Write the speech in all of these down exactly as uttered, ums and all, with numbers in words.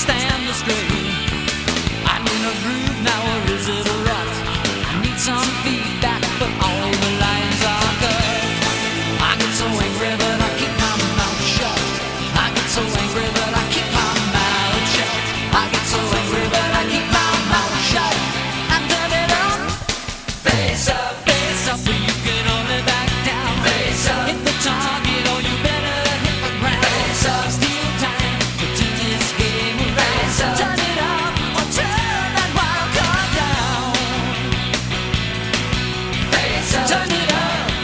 stand the strain. I'm in a groove now, or is it a rut? I need some feedback, but all the lines are cut. I get so angry that I keep my mouth shut. I get so angry that I keep my mouth shut. I get so angry that I keep my mouth shut. I turn it up, face up, face up, but you can only back down. Face up, hit the target, or you better hit the ground. Face up, steal time, but turn this game around. Face up, turn it up, or turn that wild card down. Face up, turn it up.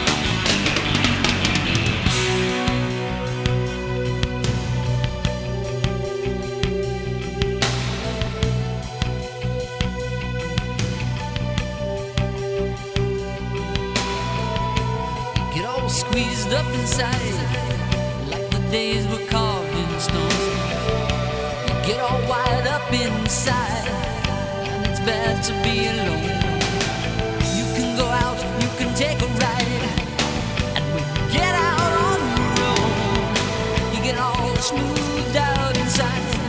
Get all squeezed up inside, like the days were carved in stone. You get all wired up inside, and it's bad to be alone. You can go out, you can take a ride, and when you get out on your own, you get all smoothed out inside.